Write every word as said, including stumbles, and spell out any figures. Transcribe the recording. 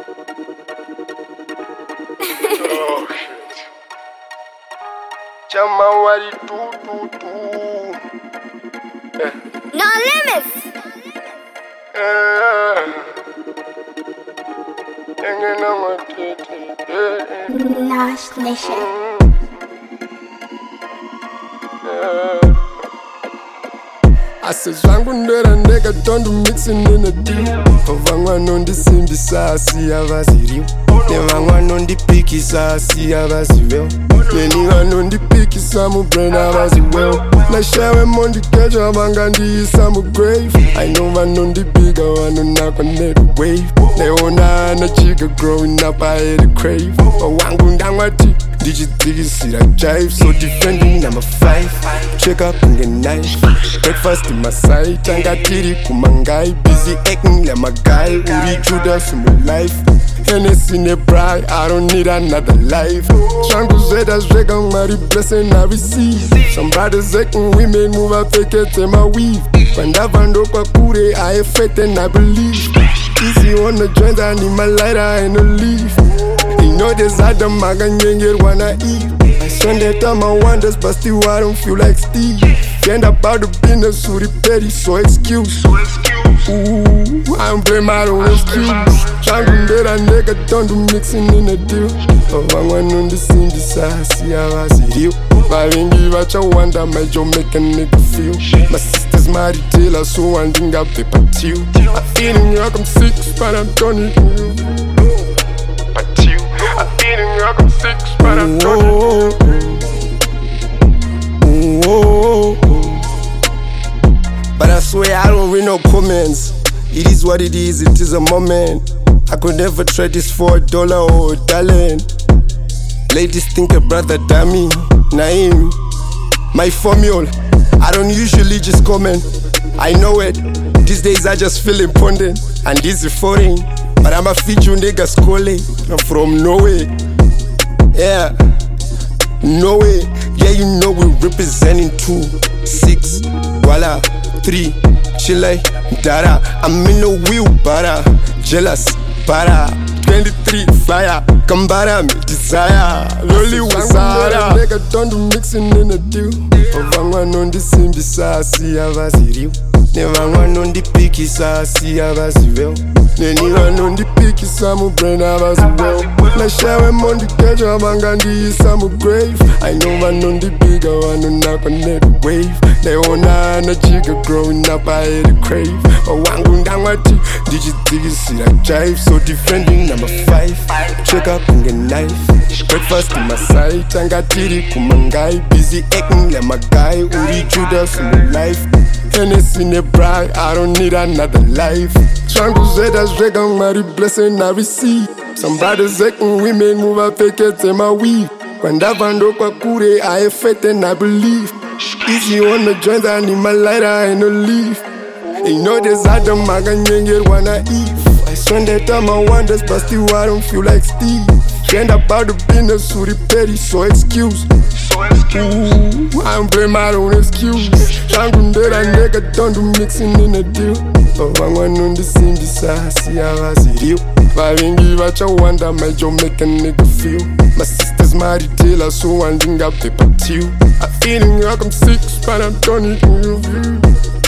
Oh shit. Chama wari tu tu tu. Eh. No limits. Eh. Engena matete. Eh. Nash Nation. I said, Zwangundera nigga don't do mixing in a deal. Ovangwa non di simbi sa si avaziriu. Nevangwa non di piki sa si avaziveo. Neniwa non di piki sa mu brain avaziveo. Na shawe mon di kejo abanga ndi isa mu grave. I know man non di bigger one on knock on the wave. Neona na chica growing up I had a crave. Ovangundangwa ti Digi digi see that jive, so defending I'm a five. Check up in the night, breakfast in my sight. Anga tiri kumangai, busy acting like my guy. Uri Judas in my life, Hennessy in the bride, I don't need another life. Shangu zedas vegan, Mary blessing I receive. Some brothers acting women move up, take it in my weave. When that bando kwa kure, I have faith and I believe. Easy on the joint, I need my lighter and a leaf. You know this Adam Maganyenge wanna eat. I spend that time I wonders, but still I don't feel like Steve. End up out the business, so the petty, so excuse. Ooh, I'm blame my own excuse. Trying to a nigga don't do mixing in a deal. Oh, I want on the scene, decide, see how I see you. My ringy, what you wonder, my job make a nigga feel. My sister's my retailer, so I'm doing a paper too. I'm feeling like I'm six, but I'm done it. I'm feeling like I'm six, but I'm done it. But I swear I don't read no comments. It is what it is, it is a moment. I could never trade this for a dollar or a talent. Ladies think a brother dummy, Naim. My formula, I don't usually just comment. I know it, these days I just feel important. And this is foreign, but I'm a feature nigga schooling. I'm from Norway, yeah, Norway. Yeah, you know we representing two, six, voila, three, Chile, Dara. I'm in a wheel, para, jealous, para, twenty-three, flyer, Kambara, me desire, Loli Wazara. Nigga don't do mixing in a deal. Ovangwa non di simbi sa si avaziriu. Nevangwa non di piki sa si avaziveo. Neniwa non di piki sa mu brain avaziveo. Na shawe mon di kejo abanga ndi isa mu grave. I know man non di bigger one on knock on the wave. Neona na chica growing up I had a crave. Ovangundangwa ti digi digi see that jive, so defending I'm a five. Check up in the knife, breakfast in my sight. Anga tiri kumangai, busy acting like my guy. Uri Judas in my life, Hennessy in the bride, I don't need another life. Shangu zedas vegan, Mary blessing I receive. Some brothers acting women move up, fake it in my weave. When that bando kwa kure, I have faith and I believe. Easy on the joint, I need my lighter and a leaf. You know this Adam Maganyenge wanna eat. I spend that time I wonders, but still I don't feel like Steve. End up out the business, so the petty, so excuse. Ooh, I'm blame my own excuse. Shangundera nigga don't do mixing in a deal. Ovangwa non di simbi sa si avaziriu. Varingi vacha wonder, my job make a nigga feel. My sister's my retailer, so I'm doing a paper too. I'm feeling like I'm six, but I'm done it.